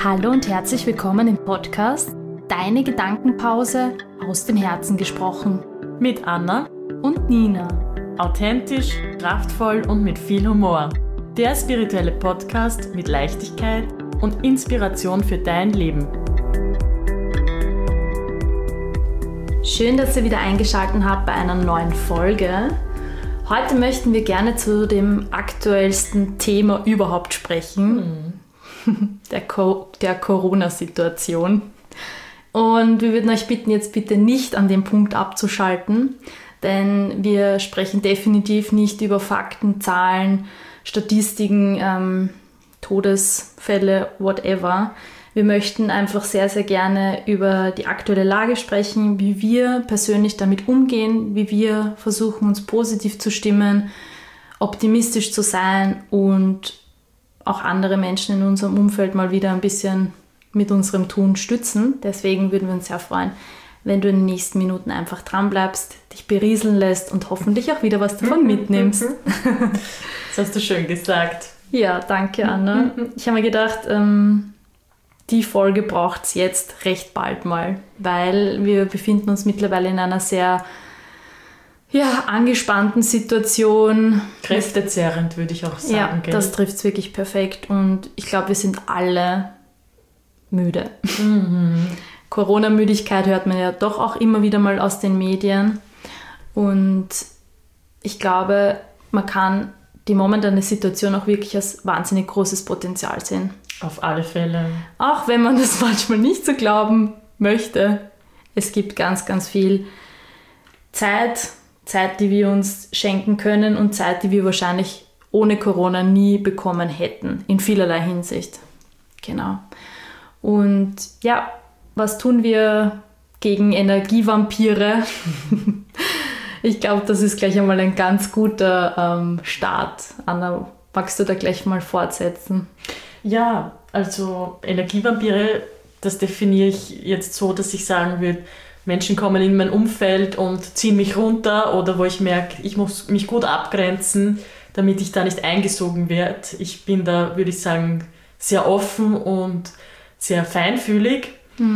Hallo und herzlich willkommen im Podcast Deine Gedankenpause aus dem Herzen gesprochen. Mit Anna Und Nina. Authentisch, kraftvoll und mit viel Humor. Der spirituelle Podcast mit Leichtigkeit und Inspiration für dein Leben. Schön, dass ihr wieder eingeschaltet habt bei einer neuen Folge. Heute möchten wir gerne zu dem aktuellsten Thema überhaupt sprechen, der Corona-Situation. Und wir würden euch bitten, jetzt bitte nicht an dem Punkt abzuschalten, denn wir sprechen definitiv nicht über Fakten, Zahlen, Statistiken, Todesfälle, whatever. Wir möchten einfach sehr, sehr gerne über die aktuelle Lage sprechen, wie wir persönlich damit umgehen, wie wir versuchen, uns positiv zu stimmen, optimistisch zu sein und auch andere Menschen in unserem Umfeld mal wieder ein bisschen mit unserem Tun stützen. Deswegen würden wir uns sehr freuen, wenn du in den nächsten Minuten einfach dran bleibst, dich berieseln lässt und hoffentlich auch wieder was davon mitnimmst. Das hast du schön gesagt. Ja, danke, Anna. Ich habe mir gedacht, die Folge braucht es jetzt recht bald mal, weil wir befinden uns mittlerweile in einer sehr angespannten Situation. Kräftezehrend, würde ich auch sagen. Ja, gell? das trifft es wirklich perfekt und ich glaube, wir sind alle müde. Corona-Müdigkeit hört man ja doch auch immer wieder mal aus den Medien und ich glaube, man kann die momentane Situation auch wirklich als wahnsinnig großes Potenzial sehen. Auf alle Fälle. Auch wenn man das manchmal nicht so glauben möchte. Es gibt ganz, ganz viel Zeit, die wir uns schenken können und Zeit, die wir wahrscheinlich ohne Corona nie bekommen hätten, in vielerlei Hinsicht. Genau. Und ja, was tun wir gegen Energievampire? Ich glaube, das ist gleich einmal ein ganz guter Start. Anna, magst du da gleich mal fortsetzen? Ja, also Energievampire, das definiere ich jetzt so, dass ich sagen würde, Menschen kommen in mein Umfeld und ziehen mich runter oder wo ich merke, ich muss mich gut abgrenzen, damit ich da nicht eingesogen werde. Ich bin da, würde ich sagen, sehr offen und sehr feinfühlig.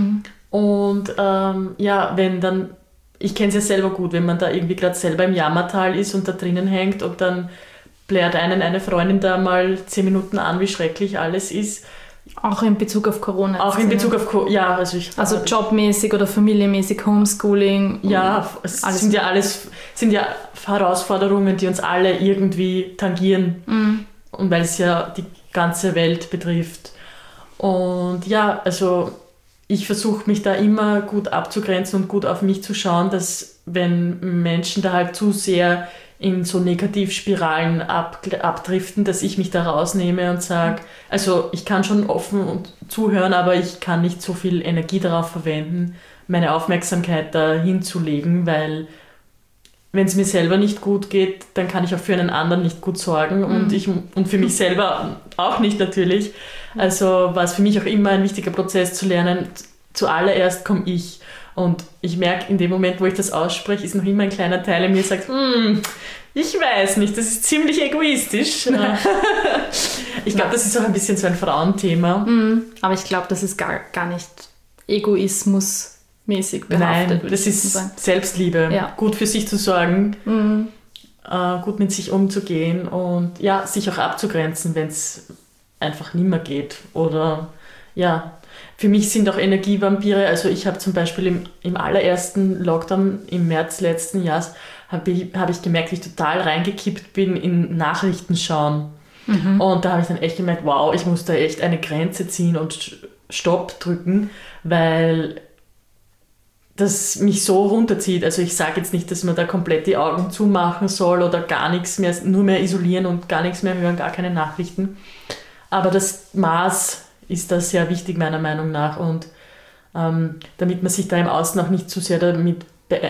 Und wenn dann, ich kenne es ja selber gut, wenn man da irgendwie gerade selber im Jammertal ist und da drinnen hängt und dann blärt einen eine Freundin da mal 10 Minuten an, wie schrecklich alles ist. Auch in Bezug auf Corona. Auch in Bezug auf Corona, ja. Also jobmäßig oder familienmäßig, Homeschooling. Ja, es sind ja Herausforderungen, die uns alle irgendwie tangieren. Und weil es ja die ganze Welt betrifft. Und ja, also ich versuche mich da immer gut abzugrenzen und gut auf mich zu schauen, dass wenn Menschen da halt zu sehr in so Negativspiralen abdriften, dass ich mich da rausnehme und sage, also ich kann schon offen und zuhören, aber ich kann nicht so viel Energie darauf verwenden, meine Aufmerksamkeit da hinzulegen, weil wenn es mir selber nicht gut geht, dann kann ich auch für einen anderen nicht gut sorgen und für mich selber auch nicht natürlich. Also war es für mich auch immer ein wichtiger Prozess zu lernen, zuallererst komme ich. Und ich merke, in dem Moment, wo ich das ausspreche, ist noch immer ein kleiner Teil in mir, der sagt, ich weiß nicht, das ist ziemlich egoistisch. Ja. Ich glaube, das ist auch ein bisschen so ein Frauenthema. Aber ich glaube, das ist gar nicht egoismusmäßig behaftet. Nein, das ist Selbstliebe. Ja. Gut für sich zu sorgen, gut mit sich umzugehen und ja, sich auch abzugrenzen, wenn es einfach nicht mehr geht. Oder ja, für mich sind auch Energievampire, also ich habe zum Beispiel im allerersten Lockdown im März letzten Jahres, habe ich gemerkt, wie ich total reingekippt bin in Nachrichten schauen. Und da habe ich dann echt gemerkt, wow, ich muss da echt eine Grenze ziehen und Stopp drücken, weil das mich so runterzieht. Also ich sage jetzt nicht, dass man da komplett die Augen zumachen soll oder gar nichts mehr, nur mehr isolieren und gar nichts mehr hören, gar keine Nachrichten. Aber das Maß ist da sehr wichtig, meiner Meinung nach. Und damit man sich da im Außen auch nicht zu sehr davon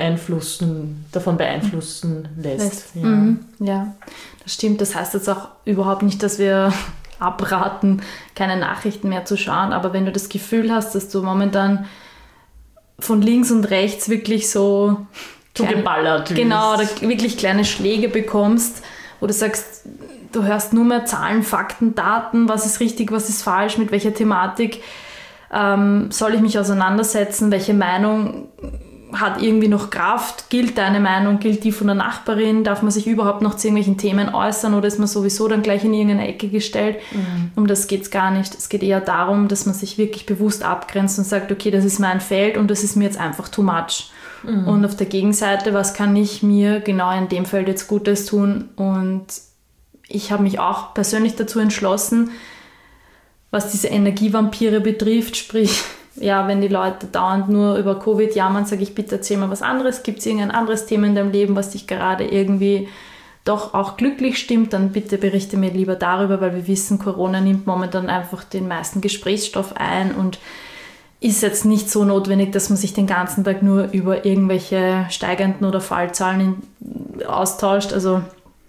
beeinflussen lässt. Ja, das stimmt. Das heißt jetzt auch überhaupt nicht, dass wir abraten, keine Nachrichten mehr zu schauen. Aber wenn du das Gefühl hast, dass du momentan von links und rechts wirklich so geballert genau, oder wirklich kleine Schläge bekommst, wo du sagst, du hörst nur mehr Zahlen, Fakten, Daten, was ist richtig, was ist falsch, mit welcher Thematik soll ich mich auseinandersetzen, welche Meinung hat irgendwie noch Kraft, gilt deine Meinung, gilt die von der Nachbarin, darf man sich überhaupt noch zu irgendwelchen Themen äußern oder ist man sowieso dann gleich in irgendeine Ecke gestellt? Um das geht es gar nicht. Es geht eher darum, dass man sich wirklich bewusst abgrenzt und sagt, okay, das ist mein Feld und das ist mir jetzt einfach too much. Und auf der Gegenseite, was kann ich mir genau in dem Feld jetzt Gutes tun? Und ich habe mich auch persönlich dazu entschlossen, was diese Energievampire betrifft, sprich, ja, wenn die Leute dauernd nur über Covid jammern, sage ich, bitte erzähl mal was anderes. Gibt es irgendein anderes Thema in deinem Leben, was dich gerade irgendwie doch auch glücklich stimmt, dann bitte berichte mir lieber darüber, weil wir wissen, Corona nimmt momentan einfach den meisten Gesprächsstoff ein und ist jetzt nicht so notwendig, dass man sich den ganzen Tag nur über irgendwelche steigenden oder Fallzahlen austauscht. Also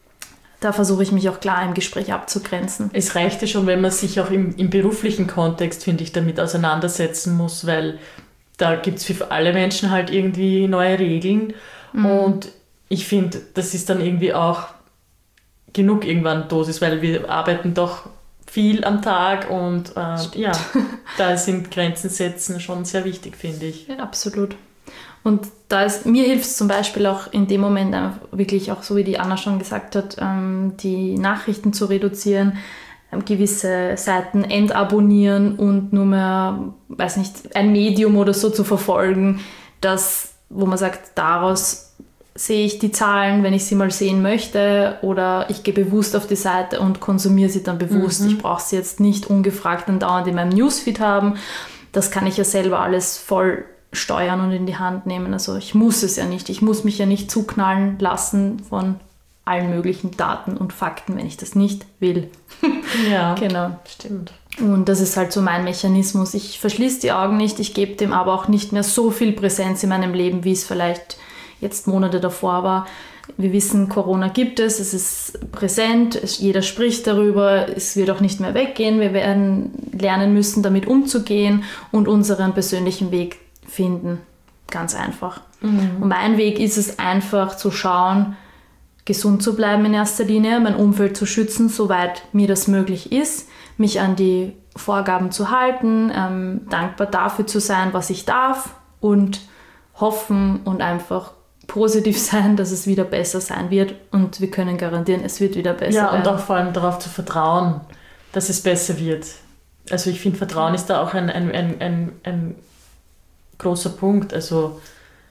da versuche ich mich auch klar im Gespräch abzugrenzen. Es reicht ja schon, wenn man sich auch im beruflichen Kontext, finde ich, damit auseinandersetzen muss, weil da gibt es für alle Menschen halt irgendwie neue Regeln. Und ich finde, das ist dann irgendwie auch genug irgendwann Dosis, weil wir arbeiten doch viel am Tag und ja, da sind Grenzen setzen schon sehr wichtig, finde ich. Ja, absolut. Und mir hilft es zum Beispiel auch in dem Moment wirklich auch, so wie die Anna schon gesagt hat, die Nachrichten zu reduzieren, gewisse Seiten entabonnieren und nur mehr, weiß nicht, ein Medium oder so zu verfolgen, wo man sagt, daraus sehe ich die Zahlen, wenn ich sie mal sehen möchte, oder ich gehe bewusst auf die Seite und konsumiere sie dann bewusst. Ich brauche sie jetzt nicht ungefragt dann dauernd in meinem Newsfeed haben. Das kann ich ja selber alles voll steuern und in die Hand nehmen. Also ich muss es ja nicht. Ich muss mich ja nicht zuknallen lassen von allen möglichen Daten und Fakten, wenn ich das nicht will. Ja, genau. Stimmt. Und das ist halt so mein Mechanismus. Ich verschließe die Augen nicht, ich gebe dem aber auch nicht mehr so viel Präsenz in meinem Leben, wie es vielleicht jetzt Monate davor war. Wir wissen, Corona gibt es ist präsent, jeder spricht darüber, es wird auch nicht mehr weggehen. Wir werden lernen müssen, damit umzugehen und unseren persönlichen Weg finden. Ganz einfach. Und mein Weg ist es einfach zu schauen, gesund zu bleiben in erster Linie, mein Umfeld zu schützen, soweit mir das möglich ist, mich an die Vorgaben zu halten, dankbar dafür zu sein, was ich darf und hoffen und einfach positiv sein, dass es wieder besser sein wird und wir können garantieren, es wird wieder besser werden. Ja, und auch vor allem darauf zu vertrauen, dass es besser wird. Also ich finde, Vertrauen ist da auch ein großer Punkt. Also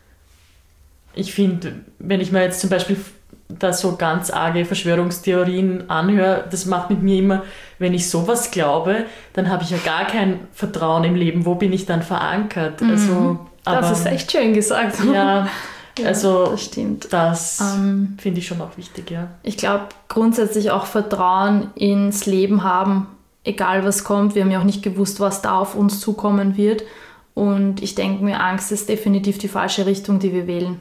ich finde, wenn ich mir jetzt zum Beispiel da so ganz arge Verschwörungstheorien anhöre, das macht mit mir immer, wenn ich sowas glaube, dann habe ich ja gar kein Vertrauen im Leben. Wo bin ich dann verankert? Also, das ist echt schön gesagt. Ja, also das stimmt. Das finde ich schon auch wichtig, ja. Ich glaube, grundsätzlich auch Vertrauen ins Leben haben, egal was kommt. Wir haben ja auch nicht gewusst, was da auf uns zukommen wird. Und ich denke mir, Angst ist definitiv die falsche Richtung, die wir wählen.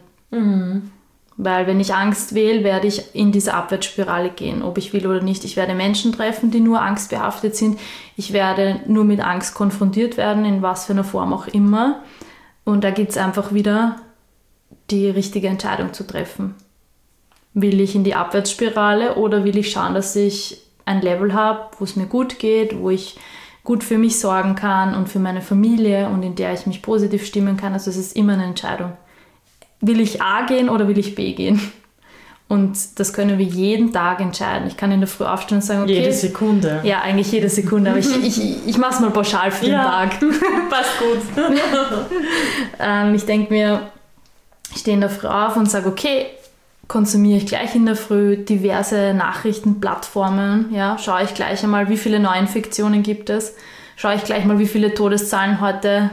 Weil wenn ich Angst wähle, werde ich in diese Abwärtsspirale gehen, ob ich will oder nicht. Ich werde Menschen treffen, die nur angstbehaftet sind. Ich werde nur mit Angst konfrontiert werden, in was für einer Form auch immer. Und da gibt es einfach wieder die richtige Entscheidung zu treffen. Will ich in die Abwärtsspirale oder will ich schauen, dass ich ein Level habe, wo es mir gut geht, wo ich gut für mich sorgen kann und für meine Familie und in der ich mich positiv stimmen kann. Also es ist immer eine Entscheidung. Will ich A gehen oder will ich B gehen? Und das können wir jeden Tag entscheiden. Ich kann in der Früh aufstehen und sagen, okay. Jede Sekunde. Ja, eigentlich jede Sekunde. Aber ich mache es mal pauschal für den Tag. Passt gut. Ich denke mir, ich stehe in der Früh auf und sage, okay, konsumiere ich gleich in der Früh diverse Nachrichtenplattformen. Ja, schaue ich gleich einmal, wie viele Neuinfektionen gibt es. Schaue ich gleich mal, wie viele Todeszahlen heute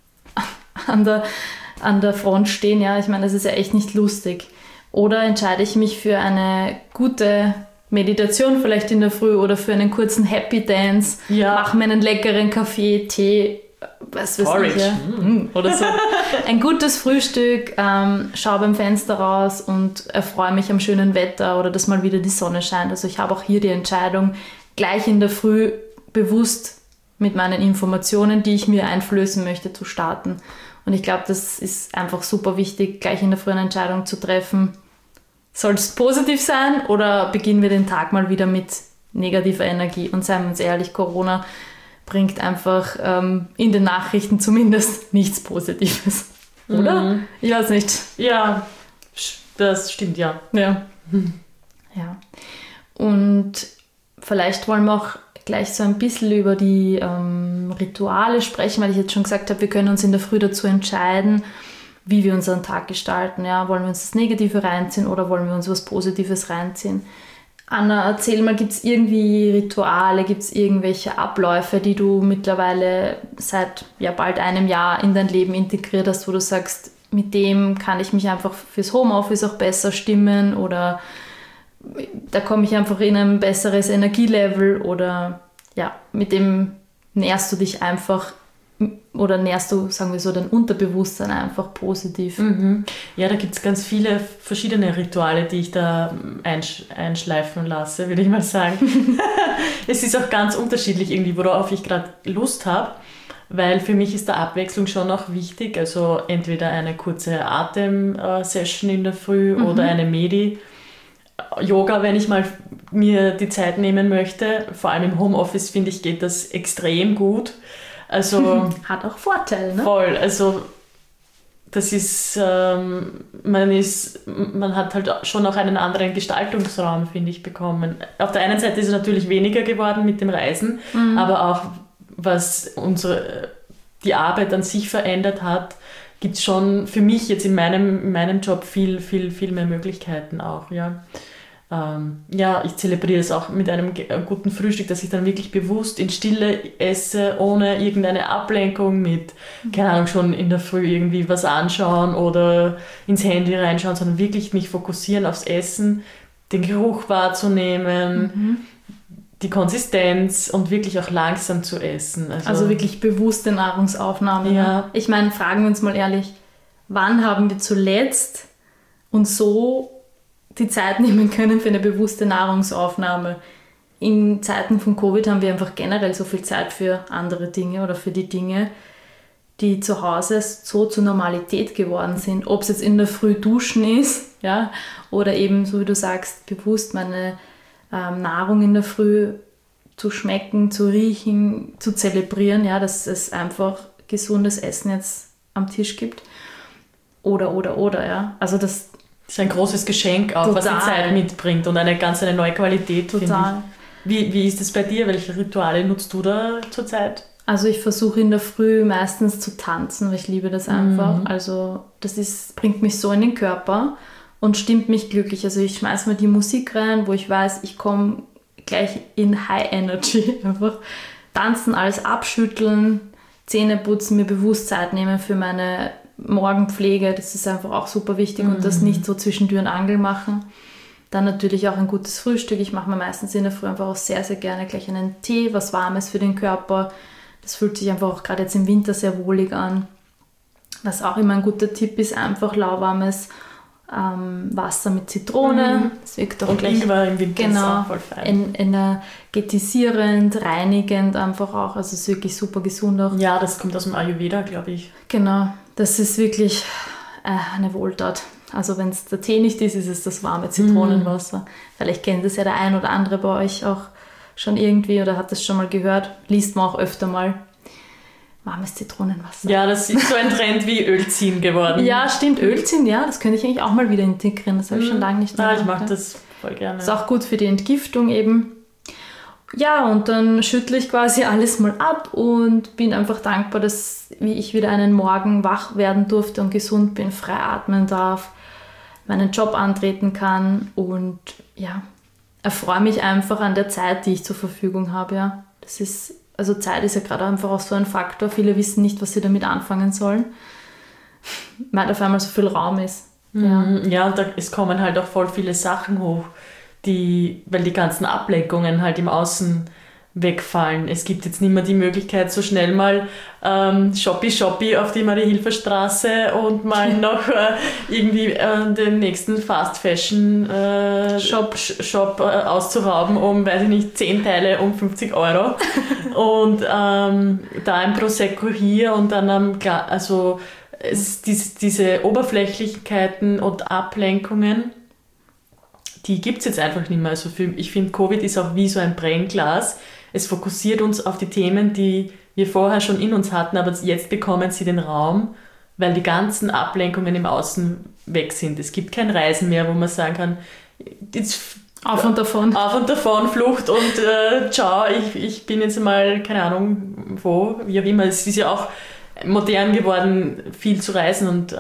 an der Front stehen. Ja, ich meine, das ist ja echt nicht lustig. Oder entscheide ich mich für eine gute Meditation vielleicht in der Früh oder für einen kurzen Happy Dance, mache mir einen leckeren Kaffee, Tee, was weiß ich, ja. Oder so. Ein gutes Frühstück, schaue beim Fenster raus und erfreue mich am schönen Wetter oder dass mal wieder die Sonne scheint. Also ich habe auch hier die Entscheidung, gleich in der Früh bewusst mit meinen Informationen, die ich mir einflößen möchte, zu starten. Und ich glaube, das ist einfach super wichtig, gleich in der Früh eine Entscheidung zu treffen. Soll es positiv sein oder beginnen wir den Tag mal wieder mit negative Energie. Und seien wir uns ehrlich, Corona bringt einfach in den Nachrichten zumindest nichts Positives. Oder? Ich weiß nicht. Ja, das stimmt, ja. Ja. Ja. Und vielleicht wollen wir auch gleich so ein bisschen über die Rituale sprechen, weil ich jetzt schon gesagt habe, wir können uns in der Früh dazu entscheiden, wie wir unseren Tag gestalten. Ja? Wollen wir uns das Negative reinziehen oder wollen wir uns was Positives reinziehen? Anna, erzähl mal, gibt es irgendwie Rituale, gibt es irgendwelche Abläufe, die du mittlerweile seit bald einem Jahr in dein Leben integriert hast, wo du sagst, mit dem kann ich mich einfach fürs Homeoffice auch besser stimmen oder da komme ich einfach in ein besseres Energielevel oder mit dem nährst du dich einfach oder nährst du, sagen wir so, dein Unterbewusstsein einfach positiv. Mhm. Ja, da gibt es ganz viele verschiedene Rituale, die ich da einschleifen lasse, würde ich mal sagen. Es ist auch ganz unterschiedlich irgendwie, worauf ich gerade Lust habe, weil für mich ist da Abwechslung schon auch wichtig, also entweder eine kurze Atem-Session in der Früh oder eine Yoga, wenn ich mal mir die Zeit nehmen möchte. Vor allem im Homeoffice, finde ich, geht das extrem gut. Also hat auch Vorteile, ne? Voll, also das ist, man hat halt schon auch einen anderen Gestaltungsraum, finde ich, bekommen. Auf der einen Seite ist es natürlich weniger geworden mit dem Reisen, aber auch was die Arbeit an sich verändert hat, gibt es schon für mich jetzt in meinem Job viel, viel, viel mehr Möglichkeiten auch, ja. Ich zelebriere es auch mit einem guten Frühstück, dass ich dann wirklich bewusst in Stille esse, ohne irgendeine Ablenkung mit, keine Ahnung, schon in der Früh irgendwie was anschauen oder ins Handy reinschauen, sondern wirklich mich fokussieren aufs Essen, den Geruch wahrzunehmen, die Konsistenz und wirklich auch langsam zu essen. Also wirklich bewusste Nahrungsaufnahme. Ja. Ich meine, fragen wir uns mal ehrlich, wann haben wir zuletzt uns so die Zeit nehmen können für eine bewusste Nahrungsaufnahme? In Zeiten von Covid haben wir einfach generell so viel Zeit für andere Dinge oder für die Dinge, die zu Hause so zur Normalität geworden sind. Ob es jetzt in der Früh duschen ist, ja, oder eben, so wie du sagst, bewusst meine Nahrung in der Früh zu schmecken, zu riechen, zu zelebrieren, ja, dass es einfach gesundes Essen jetzt am Tisch gibt. Oder, ja. Also das ist ein großes Geschenk auch, was die Zeit mitbringt und eine neue Qualität, finde ich. Wie ist es bei dir? Welche Rituale nutzt du da zurzeit? Also ich versuche in der Früh meistens zu tanzen, weil ich liebe das einfach. Also das bringt mich so in den Körper und stimmt mich glücklich. Also ich schmeiße mir die Musik rein, wo ich weiß, ich komme gleich in High Energy. Einfach tanzen, alles abschütteln, Zähne putzen, mir bewusst Zeit nehmen für meine Morgenpflege. Das ist einfach auch super wichtig und das nicht so zwischen Tür und Angel machen. Dann natürlich auch ein gutes Frühstück. Ich mache mir meistens in der Früh einfach auch sehr, sehr gerne gleich einen Tee, was Warmes für den Körper. Das fühlt sich einfach auch gerade jetzt im Winter sehr wohlig an. Was auch immer ein guter Tipp ist, einfach lauwarmes Wasser mit Zitrone. Das wirkt auch und gleich, Ingwer im Winter ist auch voll fein. Energetisierend, reinigend einfach auch. Also es ist wirklich super gesund auch. Ja, das kommt aus dem Ayurveda, glaube ich. Genau, das ist wirklich eine Wohltat. Also wenn es der Tee nicht ist, ist es das warme Zitronenwasser. Vielleicht kennt es ja der ein oder andere bei euch auch schon irgendwie oder hat das schon mal gehört. Liest man auch öfter mal. Warmes Zitronenwasser. Ja, das ist so ein Trend wie Ölziehen geworden. Ja, stimmt, Ölziehen, ja, das könnte ich eigentlich auch mal wieder integrieren. Das habe ich schon lange nicht mehr gemacht. Ja, ich mag das voll gerne. Ist auch gut für die Entgiftung eben. Ja, und dann schüttle ich quasi alles mal ab und bin einfach dankbar, dass wie ich wieder einen Morgen wach werden durfte und gesund bin, frei atmen darf, meinen Job antreten kann und ja, erfreue mich einfach an der Zeit, die ich zur Verfügung habe. Ja. Also Zeit ist ja gerade einfach auch so ein Faktor. Viele wissen nicht, was sie damit anfangen sollen, weil auf einmal so viel Raum ist. Ja, und es kommen halt auch voll viele Sachen hoch, weil die ganzen Ablenkungen halt im Außen wegfallen. Es gibt jetzt nicht mehr die Möglichkeit, so schnell mal Shoppi auf die Marie-Hilfer-Straße und mal noch irgendwie den nächsten Fast-Fashion-Shop auszurauben um, weiß ich nicht, 10 Teile um 50 Euro. Und da ein Prosecco hier und dann diese Oberflächlichkeiten und Ablenkungen, die gibt es jetzt einfach nicht mehr. Also ich finde, Covid ist auch wie so ein Brennglas. Es fokussiert uns auf die Themen, die wir vorher schon in uns hatten, aber jetzt bekommen sie den Raum, weil die ganzen Ablenkungen im Außen weg sind. Es gibt kein Reisen mehr, wo man sagen kann, jetzt auf und davon. Auf und davon, Flucht und ciao, ich bin jetzt mal, keine Ahnung, wo, wie auch immer. Es ist ja auch modern geworden, viel zu reisen und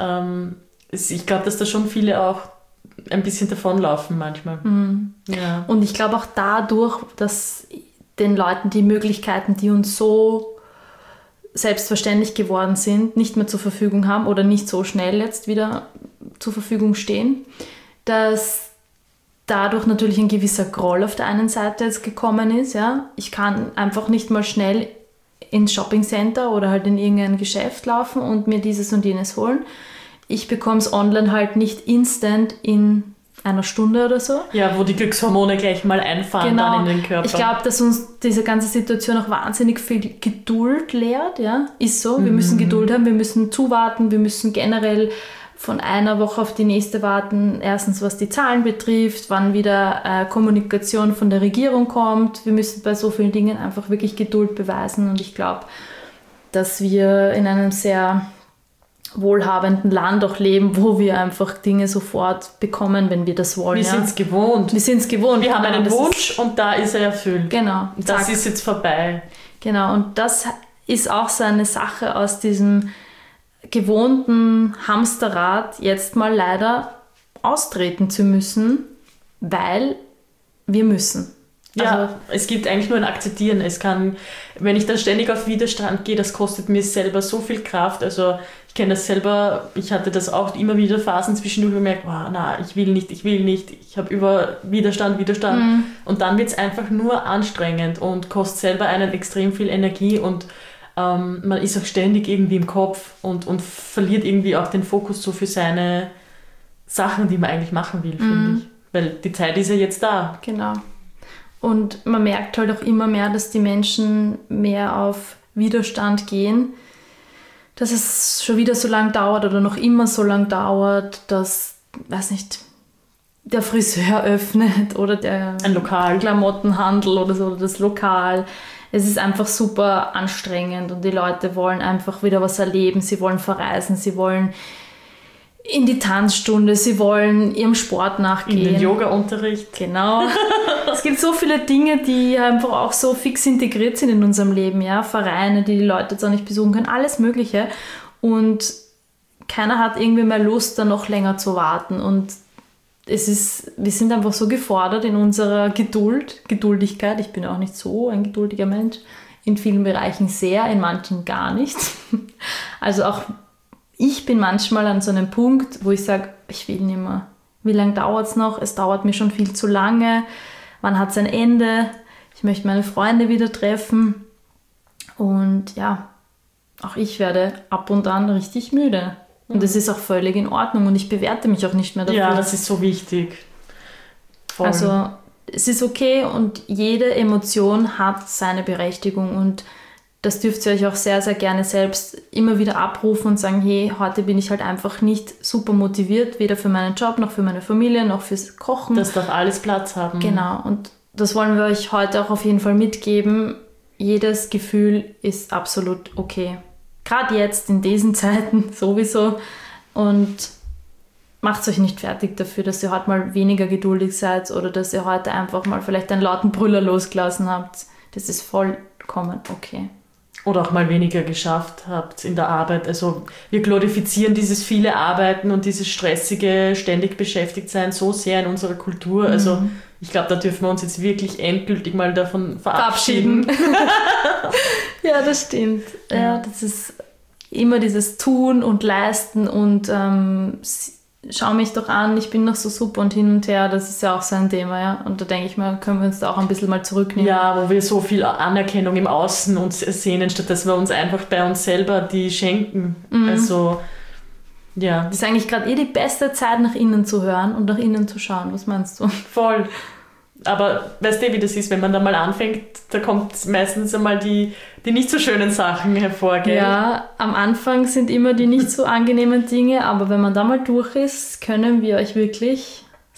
ich glaube, dass da schon viele auch ein bisschen davonlaufen manchmal. Mhm. Ja. Und ich glaube auch dadurch, dass den Leuten die Möglichkeiten, die uns so selbstverständlich geworden sind, nicht mehr zur Verfügung haben oder nicht so schnell jetzt wieder zur Verfügung stehen, dass dadurch natürlich ein gewisser Groll auf der einen Seite jetzt gekommen ist. Ja? Ich kann einfach nicht mal schnell ins Shoppingcenter oder halt in irgendein Geschäft laufen und mir dieses und jenes holen. Ich bekomme es online halt nicht instant in einer Stunde oder so. Ja, wo die Glückshormone gleich mal einfahren dann in den Körper. Ich glaube, dass uns diese ganze Situation auch wahnsinnig viel Geduld lehrt. Ja? Ist so, wir müssen Geduld haben, wir müssen zuwarten, wir müssen generell von einer Woche auf die nächste warten. Erstens, was die Zahlen betrifft, wann wieder Kommunikation von der Regierung kommt. Wir müssen bei so vielen Dingen einfach wirklich Geduld beweisen. Und ich glaube, dass wir in einem sehr wohlhabenden Land auch leben, wo wir einfach Dinge sofort bekommen, wenn wir das wollen. Wir sind es gewohnt. Wir sind es gewohnt. Wir haben einen Wunsch und da ist er erfüllt. Genau. Das ist jetzt vorbei. Genau, und das ist auch so eine Sache aus diesem gewohnten Hamsterrad, jetzt mal leider austreten zu müssen, weil wir müssen. Ja, Also, es gibt eigentlich nur ein Akzeptieren. Es kann, wenn ich dann ständig auf Widerstand gehe, das kostet mir selber so viel Kraft. Also ich kenne das selber, ich hatte das auch immer wieder Phasen zwischendurch gemerkt, ich will nicht, ich habe über Widerstand. Und dann wird es einfach nur anstrengend und kostet selber einen extrem viel Energie und man ist auch ständig irgendwie im Kopf und verliert irgendwie auch den Fokus so für seine Sachen, die man eigentlich machen will, finde ich. Weil die Zeit ist ja jetzt da. Genau. Und man merkt halt auch immer mehr, dass die Menschen mehr auf Widerstand gehen, dass es schon wieder so lang dauert oder noch immer so lang dauert, dass, weiß nicht, der Friseur öffnet oder der ein Lokal, Klamottenhandel oder so, oder das Lokal. Es ist einfach super anstrengend und die Leute wollen einfach wieder was erleben, sie wollen verreisen, sie wollen in die Tanzstunde, sie wollen ihrem Sport nachgehen. In den Yoga-Unterricht. Genau. Es gibt so viele Dinge, die einfach auch so fix integriert sind in unserem Leben, ja. Vereine, die Leute jetzt auch nicht besuchen können, alles Mögliche. Und keiner hat irgendwie mehr Lust, da noch länger zu warten. Und wir sind einfach so gefordert in unserer Geduldigkeit. Ich bin auch nicht so ein geduldiger Mensch. In vielen Bereichen sehr, in manchen gar nicht. Also auch ich bin manchmal an so einem Punkt, wo ich sage, ich will nicht mehr. Wie lange dauert es noch? Es dauert mir schon viel zu lange. Wann hat es ein Ende? Ich möchte meine Freunde wieder treffen. Und ja, auch ich werde ab und an richtig müde. Und das ist auch völlig in Ordnung. Und ich bewerte mich auch nicht mehr dafür. Ja, das ist so wichtig. Voll. Also es ist okay und jede Emotion hat seine Berechtigung. Und das dürft ihr euch auch sehr, sehr gerne selbst immer wieder abrufen und sagen, hey, heute bin ich halt einfach nicht super motiviert, weder für meinen Job, noch für meine Familie, noch fürs Kochen. Das darf alles Platz haben. Genau, und das wollen wir euch heute auch auf jeden Fall mitgeben. Jedes Gefühl ist absolut okay. Gerade jetzt, in diesen Zeiten sowieso. Und macht euch nicht fertig dafür, dass ihr heute mal weniger geduldig seid oder dass ihr heute einfach mal vielleicht einen lauten Brüller losgelassen habt. Das ist vollkommen okay. Oder auch mal weniger geschafft habt in der Arbeit. Also wir glorifizieren dieses viele Arbeiten und dieses stressige, ständig beschäftigt sein so sehr in unserer Kultur. Also ich glaube, da dürfen wir uns jetzt wirklich endgültig mal davon verabschieden. Ja, das stimmt. Ja, das ist immer dieses Tun und Leisten und schau mich doch an, ich bin noch so super und hin und her, das ist ja auch so ein Thema, ja. Und da denke ich mal, können wir uns da auch ein bisschen mal zurücknehmen. Ja, wo wir so viel Anerkennung im Außen uns sehnen, statt dass wir uns einfach bei uns selber die schenken. Also, ja. Das ist eigentlich gerade die beste Zeit, nach innen zu hören und nach innen zu schauen. Was meinst du? Voll. Aber weißt du, wie das ist, wenn man da mal anfängt, da kommt meistens einmal die nicht so schönen Sachen hervor, gell? Ja, am Anfang sind immer die nicht so angenehmen Dinge, aber wenn man da mal durch ist, können wir euch wirklich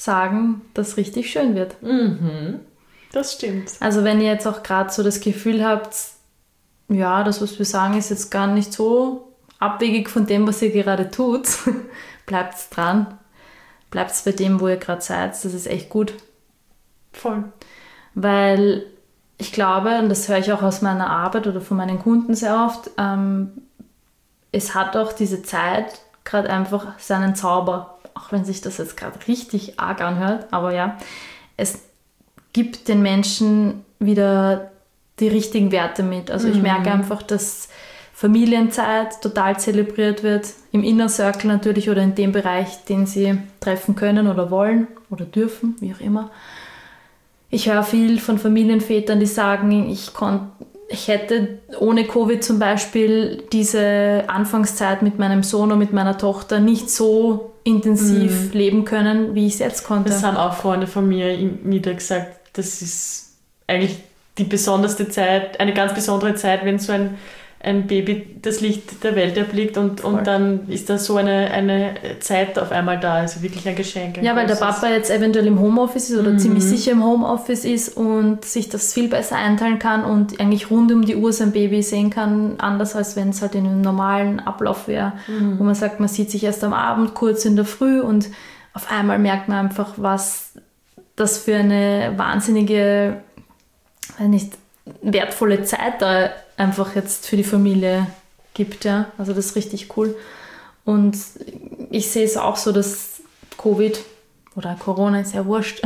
sagen, dass es richtig schön wird. Das stimmt. Also wenn ihr jetzt auch gerade so das Gefühl habt, ja, das, was wir sagen, ist jetzt gar nicht so abwegig von dem, was ihr gerade tut, bleibt dran. Bleibt bei dem, wo ihr gerade seid. Das ist echt gut. Voll. Weil ich glaube, und das höre ich auch aus meiner Arbeit oder von meinen Kunden sehr oft, es hat auch diese Zeit gerade einfach seinen Zauber. Auch wenn sich das jetzt gerade richtig arg anhört. Aber ja, es gibt den Menschen wieder die richtigen Werte mit. Also ich merke einfach, dass Familienzeit total zelebriert wird, im Inner Circle natürlich oder in dem Bereich, den sie treffen können oder wollen oder dürfen, wie auch immer. Ich höre viel von Familienvätern, die sagen, ich hätte ohne Covid zum Beispiel diese Anfangszeit mit meinem Sohn und mit meiner Tochter nicht so intensiv leben können, wie ich es jetzt konnte. Das haben auch Freunde von mir wieder gesagt, das ist eigentlich die besonderste Zeit, eine ganz besondere Zeit, wenn so ein Baby das Licht der Welt erblickt und dann ist da so eine Zeit auf einmal da, also wirklich ein Geschenk. Ja, weil der Papa jetzt eventuell im Homeoffice ist oder ziemlich sicher im Homeoffice ist und sich das viel besser einteilen kann und eigentlich rund um die Uhr sein Baby sehen kann, anders als wenn es halt in einem normalen Ablauf wäre, wo man sagt, man sieht sich erst am Abend, kurz in der Früh und auf einmal merkt man einfach, was das für eine wahnsinnige, nicht wertvolle Zeit da einfach jetzt für die Familie gibt, ja. Also das ist richtig cool. Und ich sehe es auch so, dass Covid oder Corona ist ja wurscht,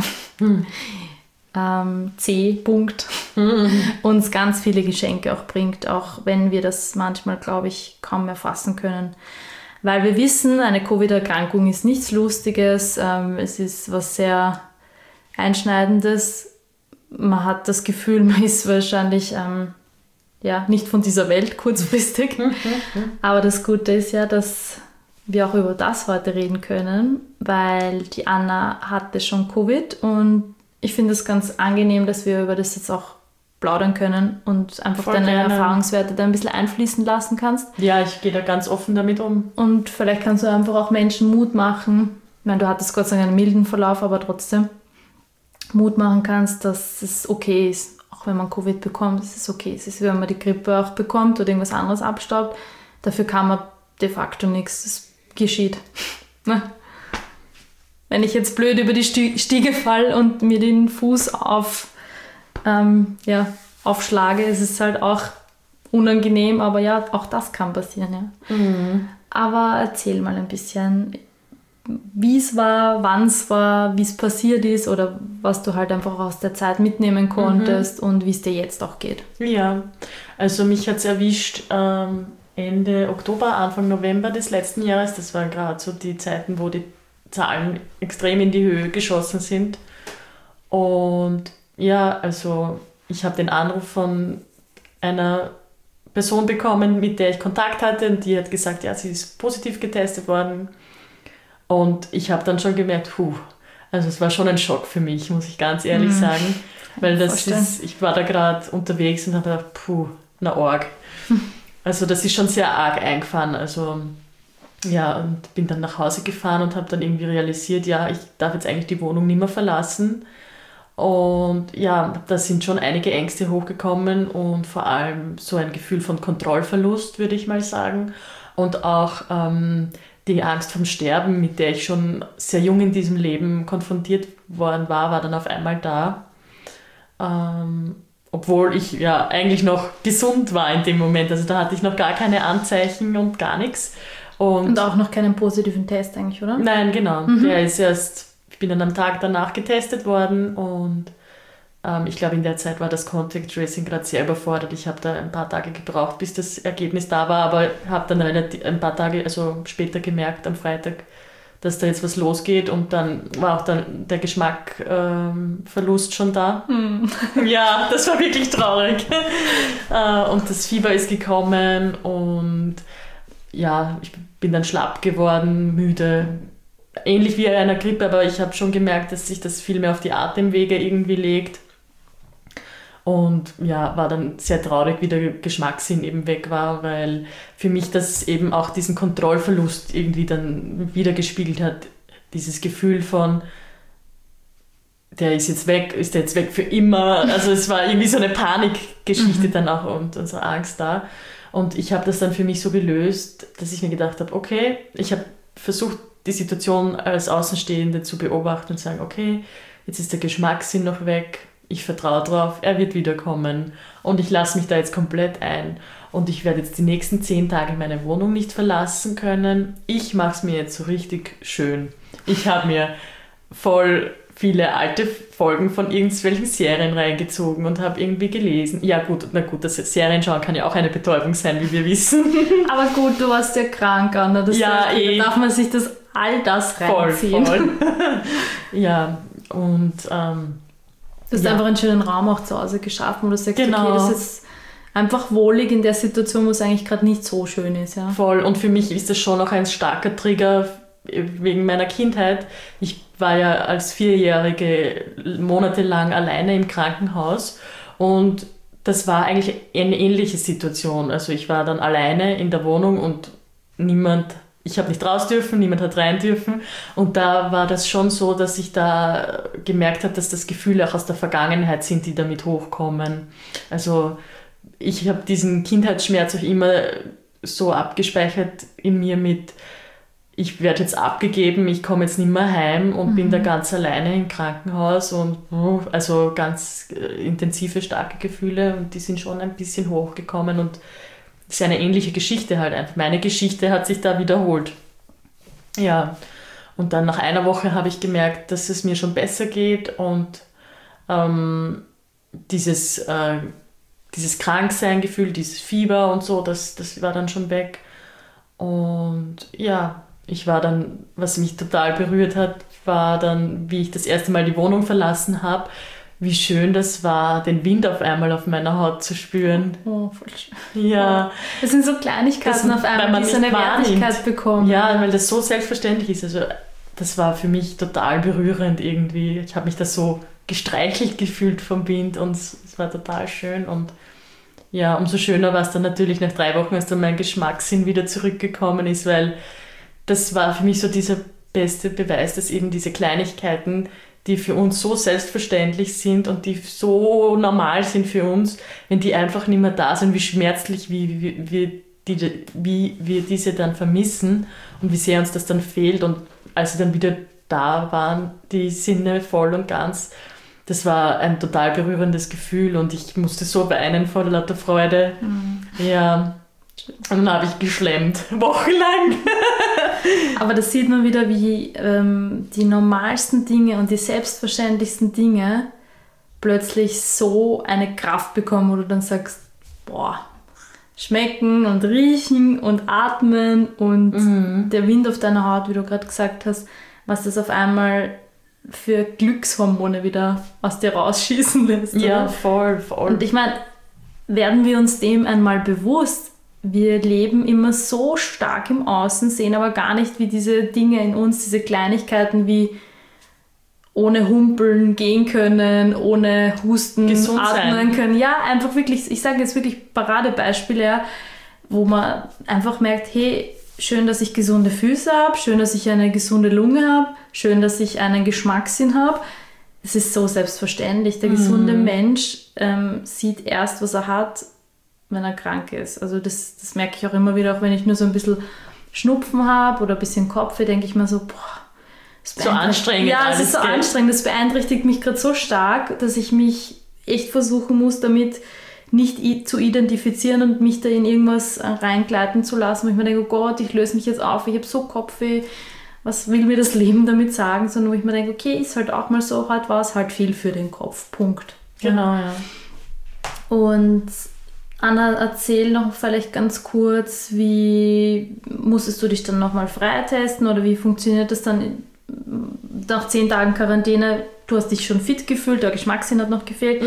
C-Punkt, uns ganz viele Geschenke auch bringt, auch wenn wir das manchmal, glaube ich, kaum mehr fassen können. Weil wir wissen, eine Covid-Erkrankung ist nichts Lustiges, es ist was sehr Einschneidendes. Man hat das Gefühl, man ist wahrscheinlich nicht von dieser Welt kurzfristig. Aber das Gute ist ja, dass wir auch über das heute reden können, weil die Anna hatte schon Covid und ich finde es ganz angenehm, dass wir über das jetzt auch plaudern können und einfach deine Erfahrungswerte da ein bisschen einfließen lassen kannst. Ja, ich gehe da ganz offen damit um. Und vielleicht kannst du einfach auch Menschen Mut machen. Ich meine, du hattest Gott sei Dank einen milden Verlauf, aber trotzdem Mut machen kannst, dass es okay ist. Auch wenn man Covid bekommt, es ist okay. Es ist, wenn man die Grippe auch bekommt oder irgendwas anderes abstaubt. Dafür kann man de facto nichts. Das geschieht. Wenn ich jetzt blöd über die Stiege falle und mir den Fuß aufschlage, ist es halt auch unangenehm, aber ja, auch das kann passieren. Ja. Aber erzähl mal ein bisschen, wie es war, wann es war, wie es passiert ist oder was du halt einfach aus der Zeit mitnehmen konntest und wie es dir jetzt auch geht. Ja, also mich hat es erwischt Ende Oktober, Anfang November des letzten Jahres. Das waren gerade so die Zeiten, wo die Zahlen extrem in die Höhe geschossen sind. Und ja, also ich habe den Anruf von einer Person bekommen, mit der ich Kontakt hatte und die hat gesagt, ja, sie ist positiv getestet worden. Und ich habe dann schon gemerkt, also es war schon ein Schock für mich, muss ich ganz ehrlich sagen. Weil ich war da gerade unterwegs und habe gedacht, na Org. Also das ist schon sehr arg eingefahren. Also ja, und bin dann nach Hause gefahren und habe dann irgendwie realisiert, ja, ich darf jetzt eigentlich die Wohnung nicht mehr verlassen. Und ja, da sind schon einige Ängste hochgekommen und vor allem so ein Gefühl von Kontrollverlust, würde ich mal sagen. Und auch die Angst vom Sterben, mit der ich schon sehr jung in diesem Leben konfrontiert worden war dann auf einmal da. Obwohl ich ja eigentlich noch gesund war in dem Moment. Also da hatte ich noch gar keine Anzeichen und gar nichts. Und auch noch keinen positiven Test eigentlich, oder? Nein, genau. Der ist ich bin dann am Tag danach getestet worden und ich glaube, in der Zeit war das Contact Tracing gerade sehr überfordert. Ich habe da ein paar Tage gebraucht, bis das Ergebnis da war, aber habe dann ein paar Tage später gemerkt, am Freitag, dass da jetzt was losgeht und dann war auch dann der Geschmackverlust schon da. Ja, das war wirklich traurig. Und das Fieber ist gekommen und ja, ich bin dann schlapp geworden, müde. Ähnlich wie einer Grippe, aber ich habe schon gemerkt, dass sich das viel mehr auf die Atemwege irgendwie legt. Und ja, war dann sehr traurig, wie der Geschmackssinn eben weg war, weil für mich das eben auch diesen Kontrollverlust irgendwie dann wieder gespiegelt hat. Dieses Gefühl von, der ist der jetzt weg für immer? Also es war irgendwie so eine Panikgeschichte dann auch und so Angst da. Und ich habe das dann für mich so gelöst, dass ich mir gedacht habe, okay, ich habe versucht, die Situation als Außenstehende zu beobachten und sagen, okay, jetzt ist der Geschmackssinn noch weg, ich vertraue drauf, er wird wiederkommen und ich lasse mich da jetzt komplett ein und ich werde jetzt die nächsten 10 Tage meine Wohnung nicht verlassen können. Ich mache es mir jetzt so richtig schön. Ich habe mir voll viele alte Folgen von irgendwelchen Serien reingezogen und habe irgendwie gelesen. Ja gut, das Serien schauen kann ja auch eine Betäubung sein, wie wir wissen. Aber gut, du warst ja krank, Anna. Das ja, da darf man sich all das reinziehen. Voll. Ja, und du hast einfach einen schönen Raum auch zu Hause geschaffen, wo du sagst, okay, das ist einfach wohlig in der Situation, wo es eigentlich gerade nicht so schön ist. Ja. Voll. Und für mich ist das schon auch ein starker Trigger wegen meiner Kindheit. Ich war ja als 4-Jährige monatelang alleine im Krankenhaus und das war eigentlich eine ähnliche Situation. Also ich war dann alleine in der Wohnung und ich habe nicht raus dürfen, niemand hat rein dürfen und da war das schon so, dass ich da gemerkt habe, dass das Gefühle auch aus der Vergangenheit sind, die damit hochkommen. Also ich habe diesen Kindheitsschmerz auch immer so abgespeichert in mir mit ich werde jetzt abgegeben, ich komme jetzt nicht mehr heim und bin da ganz alleine im Krankenhaus und also ganz intensive, starke Gefühle und die sind schon ein bisschen hochgekommen und das ist eine ähnliche Geschichte halt einfach. Meine Geschichte hat sich da wiederholt. Ja, und dann nach einer Woche habe ich gemerkt, dass es mir schon besser geht und dieses Kranksein-Gefühl, dieses Fieber und so, das war dann schon weg. Und ja, ich war dann, was mich total berührt hat, war dann, wie ich das erste Mal die Wohnung verlassen habe, wie schön das war, den Wind auf einmal auf meiner Haut zu spüren. Oh, voll schön. Ja. Das sind so Kleinigkeiten auf einmal, die so eine Wertigkeit bekommen. Ja, weil das so selbstverständlich ist. Also das war für mich total berührend irgendwie. Ich habe mich da so gestreichelt gefühlt vom Wind und es war total schön und ja, umso schöner war es dann natürlich nach 3 Wochen, als dann mein Geschmackssinn wieder zurückgekommen ist, weil das war für mich so dieser beste Beweis, dass eben diese Kleinigkeiten, die für uns so selbstverständlich sind und die so normal sind für uns, wenn die einfach nicht mehr da sind, wie schmerzlich wir diese dann vermissen und wie sehr uns das dann fehlt. Und als sie dann wieder da waren, die Sinne voll und ganz, das war ein total berührendes Gefühl und ich musste so weinen vor lauter Freude. Ja. Und dann habe ich geschlemmt, wochenlang. Aber das sieht man wieder, wie die normalsten Dinge und die selbstverständlichsten Dinge plötzlich so eine Kraft bekommen, wo du dann sagst, boah, schmecken und riechen und atmen und der Wind auf deiner Haut, wie du gerade gesagt hast, was das auf einmal für Glückshormone wieder aus dir rausschießen lässt. Ja, oder? voll. Und ich meine, werden wir uns dem einmal bewusst, wir leben immer so stark im Außen, sehen aber gar nicht, wie diese Dinge in uns, diese Kleinigkeiten wie ohne Humpeln gehen können, ohne Husten gesund atmen sein können. Ja, einfach wirklich, ich sage jetzt wirklich Paradebeispiele, ja, wo man einfach merkt, hey, schön, dass ich gesunde Füße habe, schön, dass ich eine gesunde Lunge habe, schön, dass ich einen Geschmackssinn habe. Es ist so selbstverständlich. Der gesunde Mensch sieht erst, was er hat, wenn er krank ist. Also das merke ich auch immer wieder, auch wenn ich nur so ein bisschen Schnupfen habe oder ein bisschen Kopfweh, denke ich mir so, boah, so anstrengend. Ja, es ist so anstrengend. Das beeinträchtigt mich gerade so stark, dass ich mich echt versuchen muss, damit nicht zu identifizieren und mich da in irgendwas reingleiten zu lassen, wo ich mir denke, oh Gott, ich löse mich jetzt auf, ich habe so Kopfweh, was will mir das Leben damit sagen, sondern wo ich mir denke, okay, ist halt auch mal so, halt war es halt viel für den Kopf, Punkt. Genau, ja. Und Anna, erzähl noch vielleicht ganz kurz, wie musstest du dich dann nochmal freitesten oder wie funktioniert das dann nach 10 Tagen Quarantäne? Du hast dich schon fit gefühlt, der Geschmackssinn hat noch gefehlt,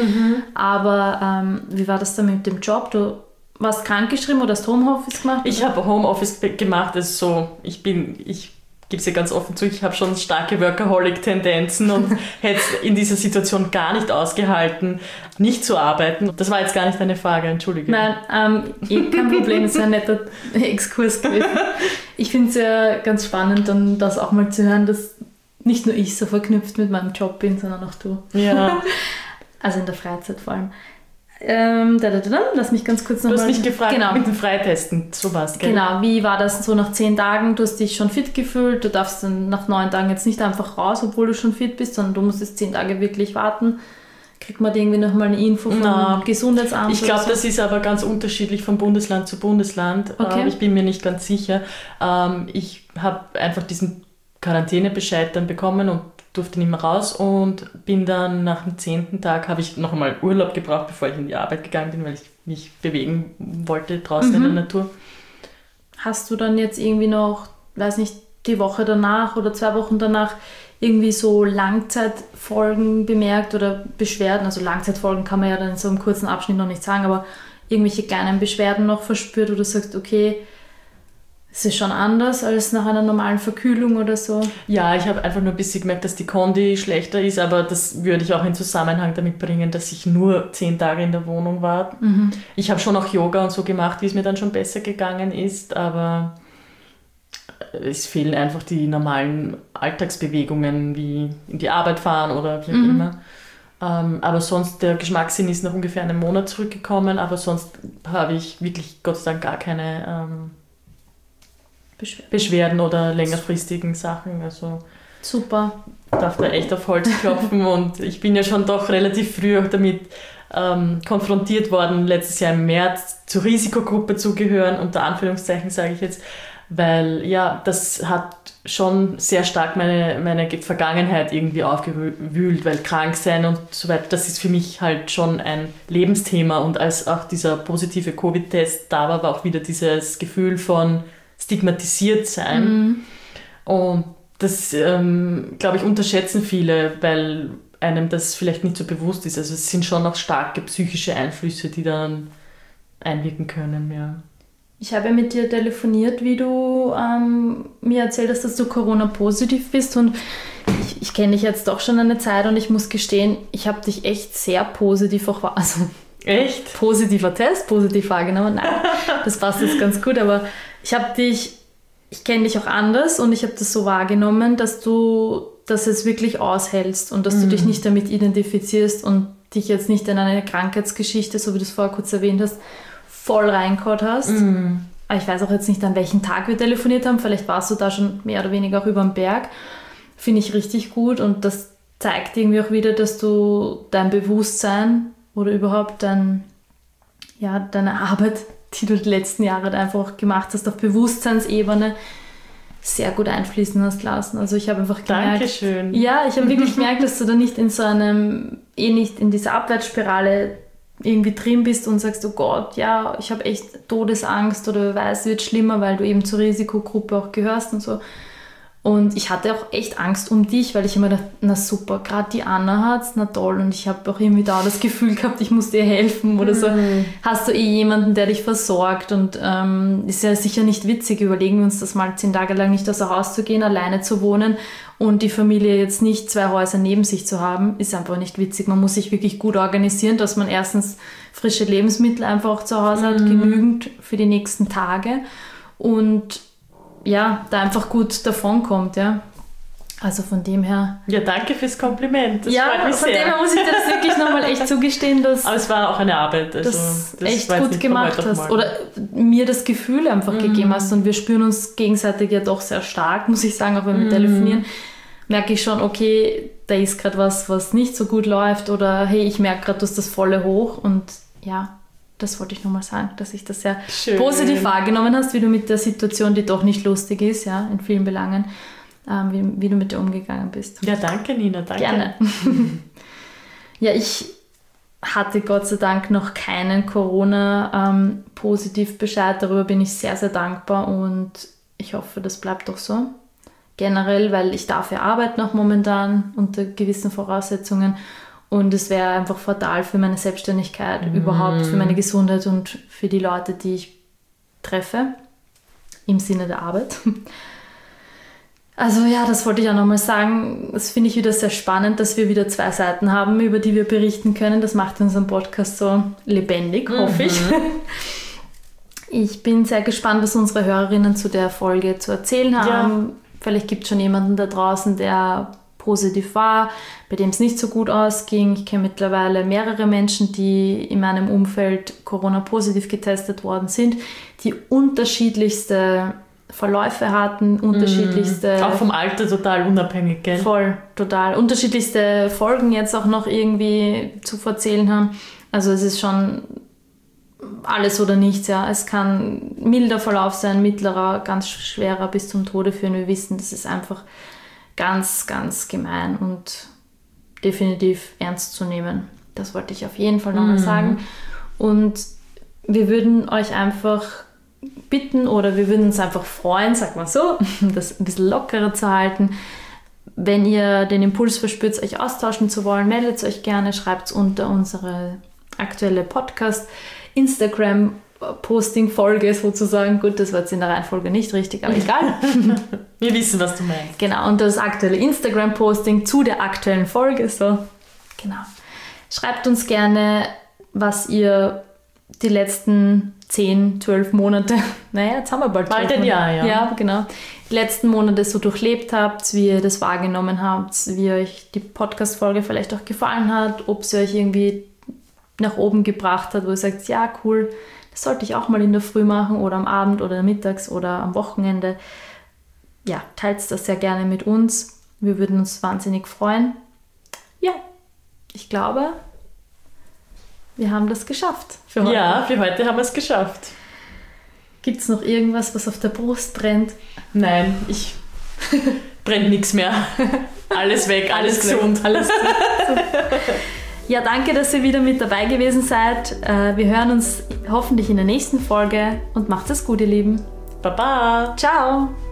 aber wie war das dann mit dem Job? Du warst krankgeschrieben oder hast Homeoffice gemacht? Ich habe Homeoffice gemacht, also so, ich gebe es ja ganz offen zu, ich habe schon starke Workaholic-Tendenzen und hätte es in dieser Situation gar nicht ausgehalten, nicht zu arbeiten. Das war jetzt gar nicht deine Frage, entschuldige. Nein, kein Problem, es war ein netter Exkurs gewesen. Ich finde es ja ganz spannend, dann das auch mal zu hören, dass nicht nur ich so verknüpft mit meinem Job bin, sondern auch du. Ja. Also in der Freizeit vor allem. Lass mich ganz kurz nochmal... Du hast mich gefragt mit dem Freitesten, sowas, gell? Genau, wie war das so nach 10 Tagen? Du hast dich schon fit gefühlt, du darfst dann nach 9 Tagen jetzt nicht einfach raus, obwohl du schon fit bist, sondern du musst jetzt 10 Tage wirklich warten. Kriegt man da irgendwie nochmal eine Info vom Gesundheitsamt? Ich glaube, das ist aber ganz unterschiedlich von Bundesland zu Bundesland. Okay. Ich bin mir nicht ganz sicher. Ich habe einfach diesen Quarantänebescheid dann bekommen und durfte nicht mehr raus und bin dann nach dem 10. Tag, habe ich noch einmal Urlaub gebraucht, bevor ich in die Arbeit gegangen bin, weil ich mich bewegen wollte draußen in der Natur. Hast du dann jetzt irgendwie noch, weiß nicht, die Woche danach oder 2 Wochen danach irgendwie so Langzeitfolgen bemerkt oder Beschwerden? Also Langzeitfolgen kann man ja dann in so einem kurzen Abschnitt noch nicht sagen, aber irgendwelche kleinen Beschwerden noch verspürt, wo du sagst, okay, es ist schon anders als nach einer normalen Verkühlung oder so? Ja, ich habe einfach nur ein bisschen gemerkt, dass die Kondi schlechter ist, aber das würde ich auch in Zusammenhang damit bringen, dass ich nur 10 Tage in der Wohnung war. Ich habe schon auch Yoga und so gemacht, wie es mir dann schon besser gegangen ist, aber es fehlen einfach die normalen Alltagsbewegungen, wie in die Arbeit fahren oder wie auch immer. Aber sonst, der Geschmackssinn ist nach ungefähr einem Monat zurückgekommen, aber sonst habe ich wirklich Gott sei Dank gar keine Beschwerden oder längerfristigen Sachen. Also super. Darf da echt auf Holz klopfen und ich bin ja schon doch relativ früh auch damit konfrontiert worden, letztes Jahr im März zur Risikogruppe zu gehören, unter Anführungszeichen sage ich jetzt, weil ja, das hat schon sehr stark meine Vergangenheit irgendwie aufgewühlt, weil krank sein und so weiter, das ist für mich halt schon ein Lebensthema und als auch dieser positive Covid-Test da war auch wieder dieses Gefühl von stigmatisiert sein und das, glaube ich, unterschätzen viele, weil einem das vielleicht nicht so bewusst ist. Also es sind schon noch starke psychische Einflüsse, die dann einwirken können, ja. Ich habe mit dir telefoniert, wie du mir erzählt hast, dass du Corona-positiv bist und ich kenne dich jetzt doch schon eine Zeit und ich muss gestehen, ich habe dich echt sehr positiv auch echt? Positiver Test, positiv wahrgenommen. Nein, das passt jetzt ganz gut, aber ich kenne dich auch anders und ich habe das so wahrgenommen, dass du das jetzt wirklich aushältst und dass du dich nicht damit identifizierst und dich jetzt nicht in eine Krankheitsgeschichte, so wie du es vorher kurz erwähnt hast, voll reingehauen hast. Aber ich weiß auch jetzt nicht, an welchem Tag wir telefoniert haben. Vielleicht warst du da schon mehr oder weniger auch über den Berg. Finde ich richtig gut und das zeigt irgendwie auch wieder, dass du dein Bewusstsein oder überhaupt deine Arbeit, die du die letzten Jahre einfach gemacht hast, auf Bewusstseinsebene sehr gut einfließen hast lassen. Also ich habe einfach gemerkt... Dankeschön. Ja, ich habe wirklich gemerkt, dass du da nicht in so einem, nicht in dieser Abwärtsspirale irgendwie drin bist und sagst, oh Gott, ja, ich habe echt Todesangst oder wer weiß, es wird schlimmer, weil du eben zur Risikogruppe auch gehörst und so. Und ich hatte auch echt Angst um dich, weil ich immer dachte, na super, gerade die Anna hat's, na toll. Und ich habe auch irgendwie da das Gefühl gehabt, ich muss dir helfen oder so. Hast du jemanden, der dich versorgt? Und ist ja sicher nicht witzig, überlegen wir uns das mal 10 Tage lang nicht aus dem Haus zu gehen, alleine zu wohnen und die Familie jetzt nicht 2 Häuser neben sich zu haben, ist einfach nicht witzig. Man muss sich wirklich gut organisieren, dass man erstens frische Lebensmittel einfach auch zu Hause hat, genügend für die nächsten Tage und ja, da einfach gut davonkommt, ja. Also von dem her... Ja, danke fürs Kompliment. Das freut mich sehr. Von dem her muss ich dir das wirklich nochmal echt zugestehen, dass... Aber es war auch eine Arbeit. Also das echt gut gemacht hast. Oder mir das Gefühl einfach gegeben hast. Und wir spüren uns gegenseitig ja doch sehr stark, muss ich sagen, auch wenn wir telefonieren. Merke ich schon, okay, da ist gerade was nicht so gut läuft. Oder hey, ich merke gerade, du hast das volle hoch. Und ja... Das wollte ich nochmal sagen, dass ich das sehr positiv wahrgenommen hast, wie du mit der Situation, die doch nicht lustig ist, ja, in vielen Belangen, wie du mit der umgegangen bist. Ja, danke Nina, danke. Gerne. Ja, ich hatte Gott sei Dank noch keinen Corona-Positivbescheid, darüber bin ich sehr, sehr dankbar und ich hoffe, das bleibt doch so. Generell, weil ich darf ja arbeiten auch momentan unter gewissen Voraussetzungen. Und es wäre einfach fatal für meine Selbstständigkeit, überhaupt für meine Gesundheit und für die Leute, die ich treffe, im Sinne der Arbeit. Also ja, das wollte ich auch nochmal sagen. Das finde ich wieder sehr spannend, dass wir wieder 2 Seiten haben, über die wir berichten können. Das macht unseren Podcast so lebendig, hoffe ich. Ich bin sehr gespannt, was unsere Hörerinnen zu der Folge zu erzählen haben. Ja. Vielleicht gibt es schon jemanden da draußen, der positiv war, bei dem es nicht so gut ausging. Ich kenne mittlerweile mehrere Menschen, die in meinem Umfeld Corona-positiv getestet worden sind, die unterschiedlichste Verläufe hatten, unterschiedlichste... Auch vom Alter total unabhängig, gell? Voll, total. Unterschiedlichste Folgen jetzt auch noch irgendwie zu erzählen haben. Also es ist schon alles oder nichts, ja. Es kann milder Verlauf sein, mittlerer, ganz schwerer bis zum Tode führen. Wir wissen, das ist einfach ganz, ganz gemein und definitiv ernst zu nehmen. Das wollte ich auf jeden Fall nochmal sagen. Und wir würden euch einfach bitten oder wir würden uns einfach freuen, sag mal so, das ein bisschen lockerer zu halten. Wenn ihr den Impuls verspürt, euch austauschen zu wollen, meldet euch gerne, schreibt es unter unsere aktuelle Podcast-Instagram-Posting-Folge sozusagen. Gut, das war jetzt in der Reihenfolge nicht richtig, aber egal. Wir wissen, was du meinst. Genau, und das aktuelle Instagram-Posting zu der aktuellen Folge. So, genau. Schreibt uns gerne, was ihr die letzten 10, 12 Monate, naja, jetzt haben wir bald ein Jahr, ja. Ja, genau. Die letzten Monate so durchlebt habt, wie ihr das wahrgenommen habt, wie euch die Podcast-Folge vielleicht auch gefallen hat, ob sie euch irgendwie nach oben gebracht hat, wo ihr sagt, ja, cool, das sollte ich auch mal in der Früh machen oder am Abend oder mittags oder am Wochenende. Ja, teilt das sehr gerne mit uns. Wir würden uns wahnsinnig freuen. Ja, ich glaube, wir haben das geschafft für heute. Ja, für heute haben wir es geschafft. Gibt es noch irgendwas, was auf der Brust brennt? Nein, brennt nichts mehr. Alles weg, alles gesund. Alles gesund. Ja, danke, dass ihr wieder mit dabei gewesen seid. Wir hören uns hoffentlich in der nächsten Folge und macht es gut, ihr Lieben. Baba. Ciao.